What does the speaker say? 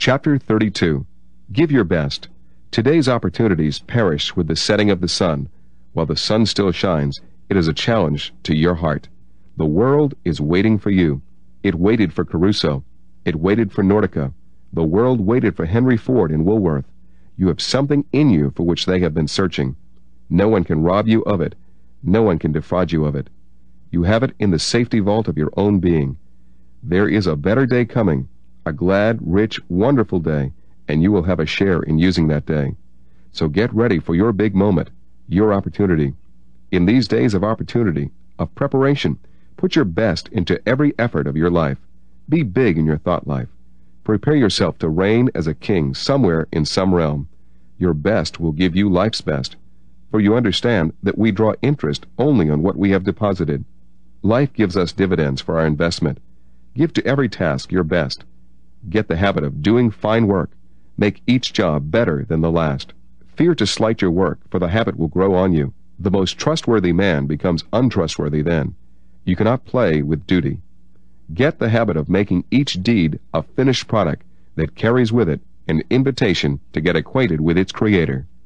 Chapter 32. Give your best. Today's opportunities perish with the setting of the sun. While the sun still shines, it is a challenge to your heart. The world is waiting for you. It waited for Caruso. It waited for Nordica. The world waited for Henry Ford in Woolworth. You have something in you for which they have been searching. No one can rob you of it. No one can defraud you of it. You have it in the safety vault of your own being. There is a better day coming, a glad, rich, wonderful day, and you will have a share in using that day. So get ready for your big moment, your opportunity. In these days of opportunity, of preparation, put your best into every effort of your life. Be big in your thought life. Prepare yourself to reign as a king somewhere in some realm. Your best will give you life's best, for you understand that we draw interest only on what we have deposited. Life gives us dividends for our investment. Give to every task your best. Get the habit of doing fine work. Make each job better than the last. Fear to slight your work, for the habit will grow on you. The most trustworthy man becomes untrustworthy then. You cannot play with duty. Get the habit of making each deed a finished product that carries with it an invitation to get acquainted with its Creator.